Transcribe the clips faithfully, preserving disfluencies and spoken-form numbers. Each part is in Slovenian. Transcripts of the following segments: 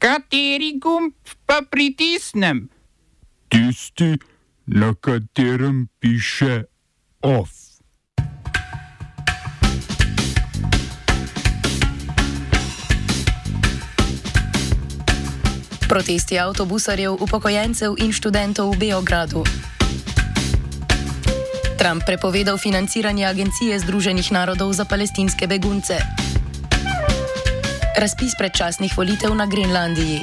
Kateri gumb pa pritisnem? Tisti, na katerem piše OF. Protesti avtobusarjev, upokojencev in študentov v Beogradu. Trump prepovedal financiranje Agencije Združenih narodov za palestinske begunce. Razpis predčasnih volitev na Grenlandiji.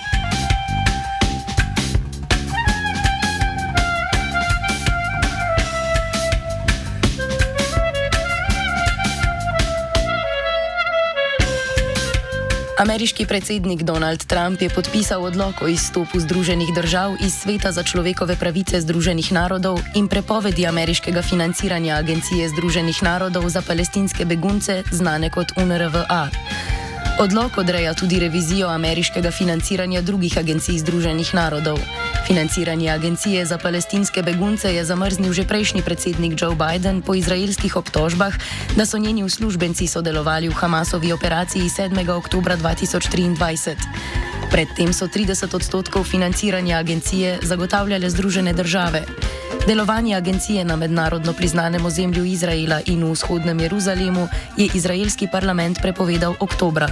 Ameriški predsednik Donald Trump je podpisal odlok o izstopu Združenih držav iz Sveta za človekove pravice Združenih narodov in prepovedi ameriškega financiranja Agencije Združenih narodov za palestinske begunce, znane kot U N R W A. Odlok odreja tudi revizijo ameriškega financiranja drugih agencij Združenih narodov. Financiranje Agencije za palestinske begunce je zamrznil že prejšnji predsednik Joe Biden po izraelskih obtožbah, da so njeni uslužbenci sodelovali v Hamasovi operaciji sedmega oktobra dva tisoč triindvajset. Predtem so trideset odstotkov financiranja agencije zagotavljale Združene države. Delovanje agencije na mednarodno priznanem ozemlju Izraela in v vzhodnem Jeruzalemu je izraelski parlament prepovedal oktobra.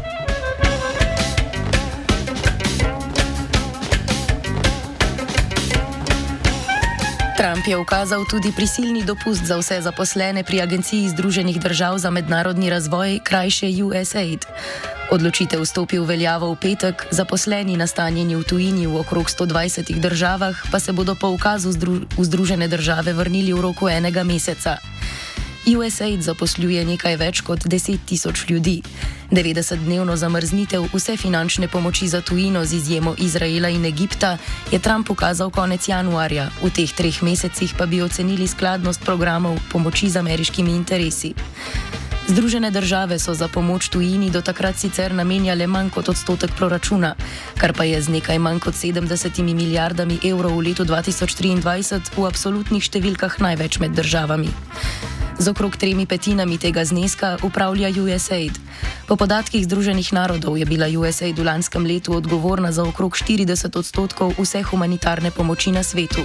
Trump je ukazal tudi prisilni dopust za vse zaposlene pri Agenciji Združenih držav za mednarodni razvoj, krajše U S A I D. Odločitev stopi v veljavo v petek, zaposleni nastanjeni v tujini v okrog sto dvajsetih državah pa se bodo po ukazu zdru- v Združene države vrnili v roku enega meseca. U S A I D zaposluje nekaj več kot deset tisoč ljudi. devetdesetdnevno zamrznitev vse finančne pomoči za tujino z izjemo Izraela in Egipta je Trump ukazal konec januarja. V teh treh mesecih pa bi ocenili skladnost programov pomoči z ameriškimi interesi. Združene države so za pomoč tujini do takrat sicer namenjale manj kot odstotek proračuna, kar pa je z nekaj manj kot sedemdesetimi milijardami evrov v letu dva tisoč triindvajset v absolutnih številkah največ med državami. Z okrog tremi petinami tega zneska upravlja U S A I D. Po podatkih Združenih narodov je bila U S A I D v lanskem letu odgovorna za okrog štirideset odstotkov vse humanitarne pomoči na svetu.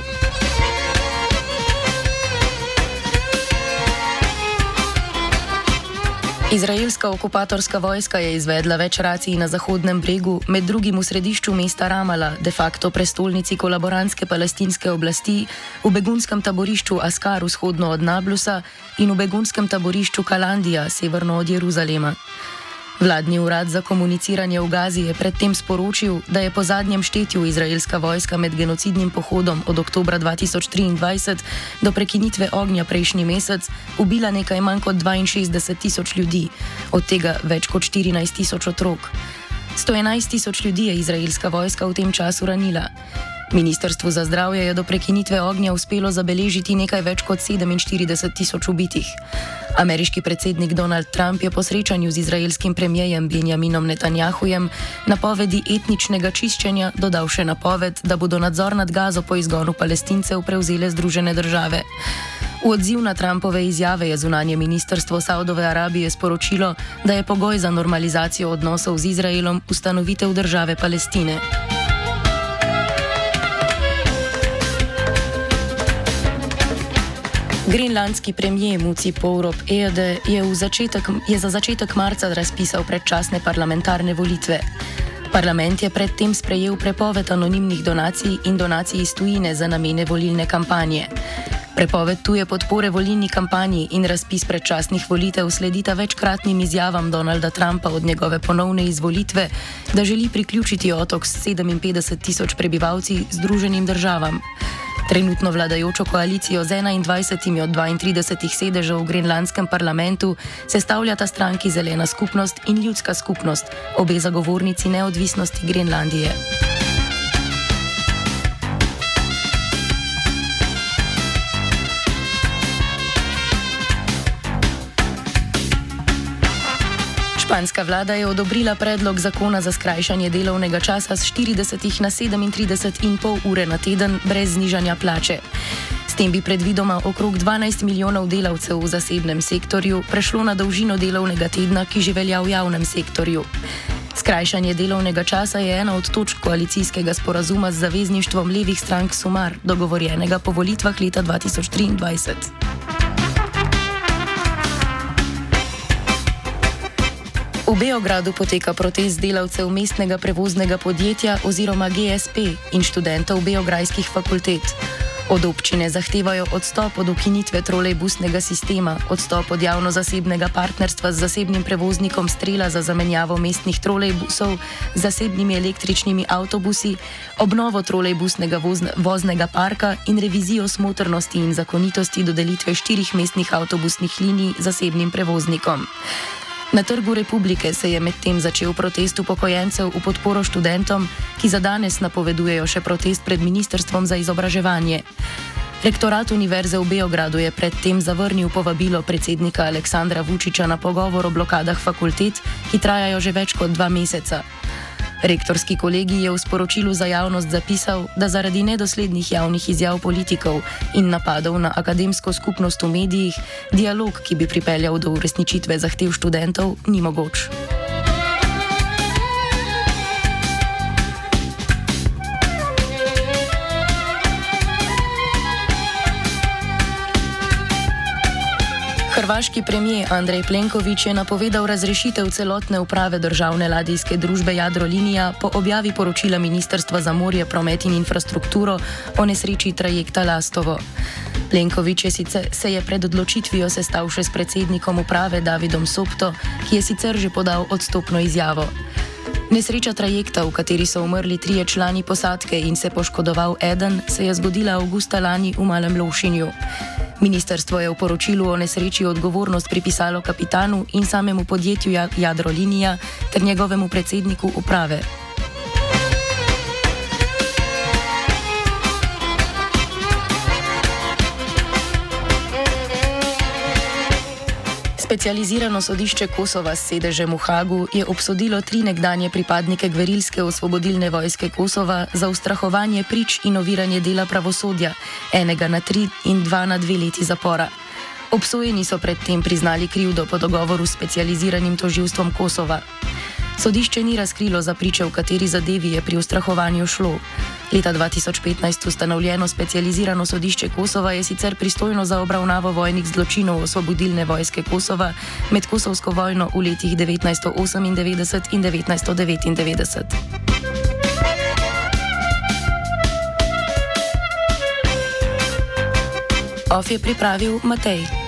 Izraelska okupatorska vojska je izvedla več racij na Zahodnem bregu, med drugim v središču mesta Ramala, de facto prestolnici kolaborantske palestinske oblasti, v begunskem taborišču Askar vzhodno od Nablusa in v begunskem taborišču Kalandija severno od Jeruzalema. Vladni urad za komuniciranje v Gazi je predtem sporočil, da je po zadnjem štetju izraelska vojska med genocidnim pohodom od oktobra dva tisoč triindvajset do prekinitve ognja prejšnji mesec ubila nekaj manj kot dvainšestdeset tisoč ljudi, od tega več kot štirinajst tisoč otrok. sto enajst tisoč ljudi je izraelska vojska v tem času ranila. Ministrstvu za zdravje je do prekinitve ognja uspelo zabeležiti nekaj več kot sedeminštirideset tisoč ubitih. Ameriški predsednik Donald Trump je po srečanju z izraelskim premijejem Benjaminom Netanjahujem napovedi etničnega čiščenja dodal še napoved, da bodo nadzor nad Gazo po izgonu Palestincev prevzele Združene države. V odziv na Trumpove izjave je zunanje ministrstvo Saudove Arabije sporočilo, da je pogoj za normalizacijo odnosov z Izraelom ustanovitev države Palestine. Grenlandski premijer Muci Pourup Eade je, v začetek, je za začetek marca razpisal predčasne parlamentarne volitve. Parlament je predtem sprejel prepoved anonimnih donacij in donacij iz tujine za namene volilne kampanje. Prepoved tuje podpore volilni kampanji in razpis predčasnih volitev sledita večkratnim izjavam Donalda Trumpa od njegove ponovne izvolitve, da želi priključiti otok s sedeminpetdeset tisoč prebivalci Združenim državam. Trenutno vladajočo koalicijo z enaindvajsetimi od dvaintridesetih sedežev v grenlandskem parlamentu sestavljata stranki Zelena skupnost in Ljudska skupnost, obe zagovornici neodvisnosti Grenlandije. Španska vlada je odobrila predlog zakona za skrajšanje delovnega časa s štiridesetih na sedemintrideset in pol ure na teden brez znižanja plače. S tem bi predvidoma okrog dvanajst milijonov delavcev v zasebnem sektorju prešlo na dolžino delovnega tedna, ki že velja v javnem sektorju. Skrajšanje delovnega časa je ena od točk koalicijskega sporazuma z zavezništvom levih strank Sumar, dogovorjenega po volitvah leta dva tisoč triindvajset. V Beogradu poteka protest delavcev mestnega prevoznega podjetja oziroma G S P in študentov beograjskih fakultet. Od občine zahtevajo odstop od ukinitve trolejbusnega sistema, odstop od javno-zasebnega partnerstva z zasebnim prevoznikom Strela za zamenjavo mestnih trolejbusov z zasebnimi električnimi avtobusi, obnovo trolejbusnega voznega parka in revizijo smotrnosti in zakonitosti dodelitve štirih mestnih avtobusnih linij zasebnim prevoznikom. Na Trgu Republike se je medtem začel protest upokojencev v podporo študentom, ki za danes napovedujejo še protest pred Ministrstvom za izobraževanje. Rektorat Univerze v Beogradu je predtem zavrnil povabilo predsednika Aleksandra Vučića na pogovor o blokadah fakultet, ki trajajo že več kot dva meseca. Rektorski kolegij je v sporočilu za javnost zapisal, da zaradi nedoslednih javnih izjav politikov in napadov na akademsko skupnost v medijih, dialog, ki bi pripeljal do uresničitve zahtev študentov, ni mogoč. Hrvaški premijer Andrej Plenković je napovedal razrešitev celotne uprave državne ladijske družbe Jadrolinija po objavi poročila Ministrstva za morje, promet in infrastrukturo o nesreči trajekta Lastovo. Plenković je sicer, se je pred odločitvijo sestal še s predsednikom uprave Davidom Sopto, ki je sicer že podal odstopno izjavo. Nesreča trajekta, v kateri so umrli trije člani posadke in se poškodoval eden, se je zgodila avgusta lani v Malem Lovšinju. Ministrstvo je v poročilu o nesreči odgovornost pripisalo kapitanu in samemu podjetju Jadrolinija ter njegovemu predsedniku uprave. Specializirano sodišče Kosova s sedežem v Hagu je obsodilo tri nekdanje pripadnike Gverilske osvobodilne vojske Kosova za ustrahovanje prič in oviranje dela pravosodja, enega na tri in dva na dve leti zapora. Obsojeni so predtem priznali krivdo po dogovoru s specializiranim tožilstvom Kosova. Sodišče ni razkrilo za priče, v kateri zadevi je pri ustrahovanju šlo. Leta dva tisoč petnajst ustanovljeno specializirano sodišče Kosova je sicer pristojno za obravnavo vojnih zločinov osvobodilne vojske Kosova med kosovsko vojno v letih devetnajststo osemindevetdeset in devetnajststo devetindevetdeset. Of je pripravil Matej.